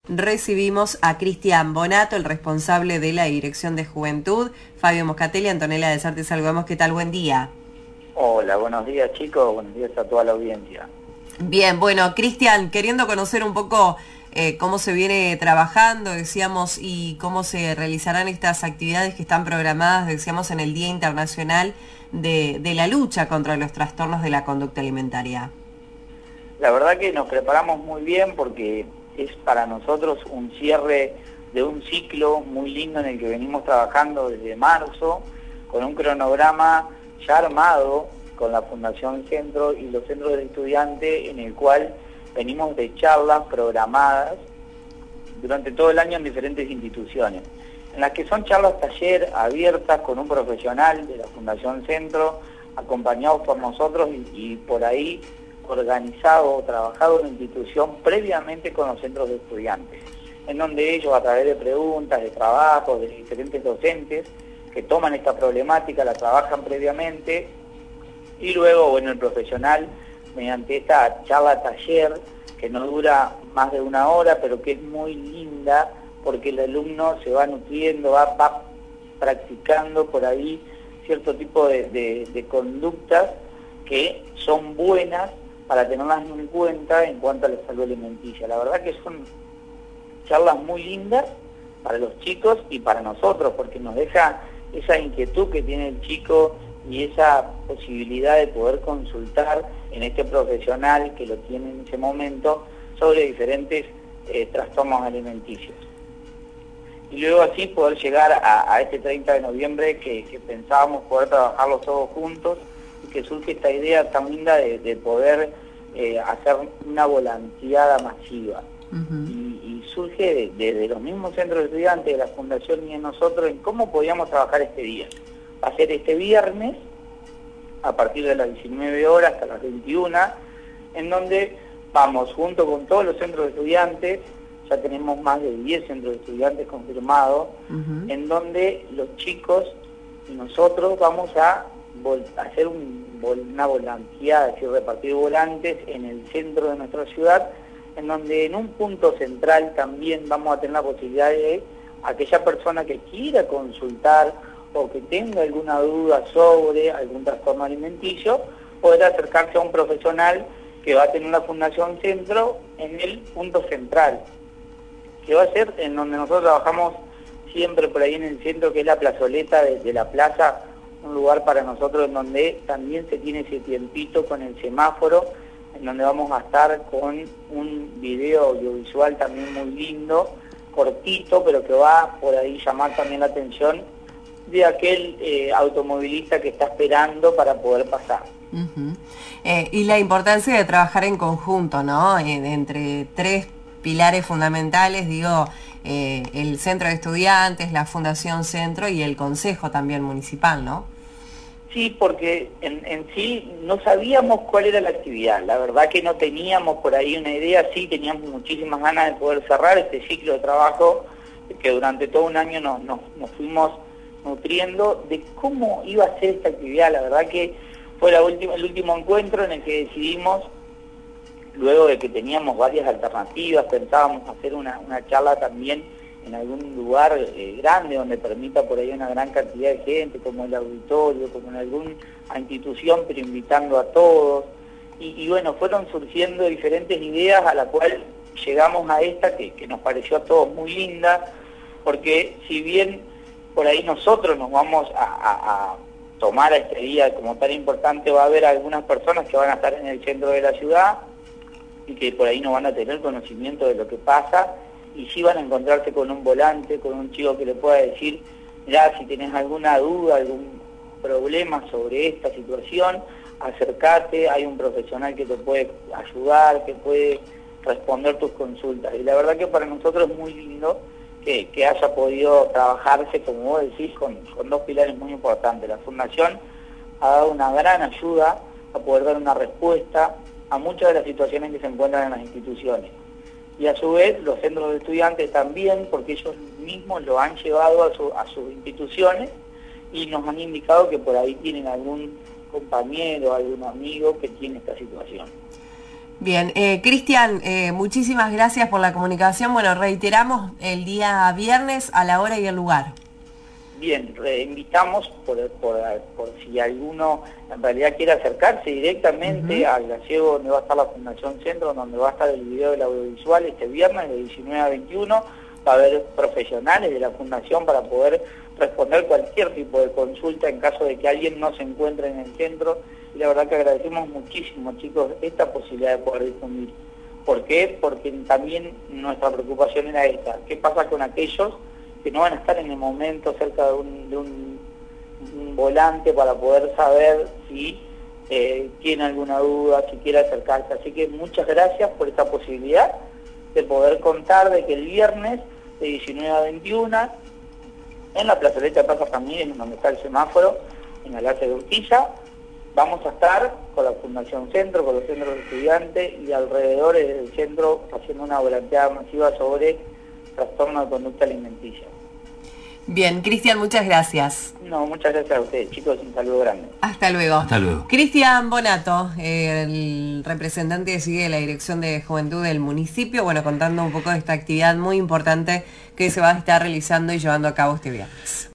recibimos a Cristian Bonato, el responsable de la Dirección de Juventud, Fabio Moscatelli, Antonella de Sarte, saludamos. ¿Qué tal? Buen día. Hola, buenos días chicos, buenos días a toda la audiencia. Bien, bueno, Cristian, queriendo conocer un poco cómo se viene trabajando, decíamos, y cómo se realizarán estas actividades que están programadas, decíamos, en el Día Internacional de la lucha contra los trastornos de la conducta alimentaria. La verdad que nos preparamos muy bien porque es para nosotros un cierre de un ciclo muy lindo en el que venimos trabajando desde marzo, con un cronograma ya armado con la Fundación Centro y los centros de estudiantes, en el cual venimos de charlas programadas durante todo el año en diferentes instituciones, en las que son charlas taller abiertas con un profesional de la Fundación Centro, acompañados por nosotros y por ahí organizado o trabajado en la institución previamente con los centros de estudiantes, en donde ellos, a través de preguntas, de trabajos, de diferentes docentes que toman esta problemática, la trabajan previamente, y luego, bueno, el profesional, mediante esta charla taller, que no dura más de una hora, pero que es muy linda, porque el alumno se va nutriendo, va practicando por ahí cierto tipo de conductas que son buenas para tenerlas en cuenta en cuanto a la salud alimenticia. La verdad que son charlas muy lindas para los chicos y para nosotros, porque nos deja esa inquietud que tiene el chico y esa posibilidad de poder consultar en este profesional que lo tiene en ese momento sobre diferentes trastornos alimenticios. Y luego así poder llegar a este 30 de noviembre que pensábamos poder trabajarlos todos juntos, y que surge esta idea tan linda de poder hacer una volanteada masiva. Y surge desde los mismos centros de estudiantes, de la Fundación y de nosotros, en cómo podíamos trabajar este día. Va a ser este viernes, a partir de las 19 horas hasta las 21, en donde vamos junto con todos los centros de estudiantes, ya tenemos más de 10 centros de estudiantes confirmados, en donde los chicos y nosotros vamos a hacer una volanteada, es decir, repartir volantes en el centro de nuestra ciudad, en donde en un punto central también vamos a tener la posibilidad de aquella persona que quiera consultar o que tenga alguna duda sobre algún trastorno alimenticio, poder acercarse a un profesional que va a tener la Fundación Centro en el punto central, que va a ser en donde nosotros trabajamos siempre por ahí en el centro, que es la plazoleta de la plaza, un lugar para nosotros en donde también se tiene ese tiempito con el semáforo, en donde vamos a estar con un video audiovisual también muy lindo, cortito, pero que va por ahí llamar también la atención de aquel automovilista que está esperando para poder pasar. Y la importancia de trabajar en conjunto, ¿no? Entre tres pilares fundamentales, digo, el centro de estudiantes, la Fundación Centro y el Consejo también municipal, ¿no? Sí, porque en sí no sabíamos cuál era la actividad, la verdad que no teníamos por ahí una idea, sí teníamos muchísimas ganas de poder cerrar este ciclo de trabajo que durante todo un año nos fuimos nutriendo de cómo iba a ser esta actividad. La verdad que fue el último encuentro en el que decidimos, luego de que teníamos varias alternativas, pensábamos hacer una charla también en algún lugar grande donde permita por ahí una gran cantidad de gente, como el auditorio, como en alguna institución, pero invitando a todos. Y bueno, fueron surgiendo diferentes ideas a la cual llegamos a esta que nos pareció a todos muy linda, porque si bien por ahí nosotros nos vamos a tomar a este día como tan importante, va a haber algunas personas que van a estar en el centro de la ciudad y que por ahí no van a tener conocimiento de lo que pasa, y sí van a encontrarse con un volante, con un chico que le pueda decir, mirá, si tenés alguna duda, algún problema sobre esta situación, acércate, hay un profesional que te puede ayudar, que puede responder tus consultas. Y la verdad que para nosotros es muy lindo que haya podido trabajarse, como vos decís, con dos pilares muy importantes. La Fundación ha dado una gran ayuda a poder dar una respuesta a muchas de las situaciones que se encuentran en las instituciones. Y a su vez los centros de estudiantes también, porque ellos mismos lo han llevado a sus instituciones y nos han indicado que por ahí tienen algún compañero, algún amigo que tiene esta situación. Bien, Cristian, muchísimas gracias por la comunicación. Bueno, reiteramos el día viernes a la hora y el lugar. Bien, invitamos por si alguno en realidad quiere acercarse directamente al gazebo donde va a estar la Fundación Centro, donde va a estar el video del audiovisual este viernes de 19 a 21. Va a haber profesionales de la Fundación para poder responder cualquier tipo de consulta en caso de que alguien no se encuentre en el centro. Y la verdad que agradecemos muchísimo, chicos, esta posibilidad de poder difundir. ¿Por qué? Porque también nuestra preocupación era esta. ¿Qué pasa con aquellos que no van a estar en el momento cerca de un volante para poder saber si tiene alguna duda, si quiere acercarse? Así que muchas gracias por esta posibilidad de poder contar de que el viernes de 19 a 21 en la plazoleta de Plaza Ramírez, donde está el semáforo, en el Alce de Urquiza, vamos a estar con la Fundación Centro, con los centros de estudiantes y alrededores del centro haciendo una volanteada masiva sobre trastorno de conducta alimenticia. Bien, Cristian, muchas gracias. No, muchas gracias a ustedes, chicos, un saludo grande. Hasta luego. Hasta luego. Cristian Bonato, el representante de la Dirección de Juventud del municipio, bueno, contando un poco de esta actividad muy importante que se va a estar realizando y llevando a cabo este viernes.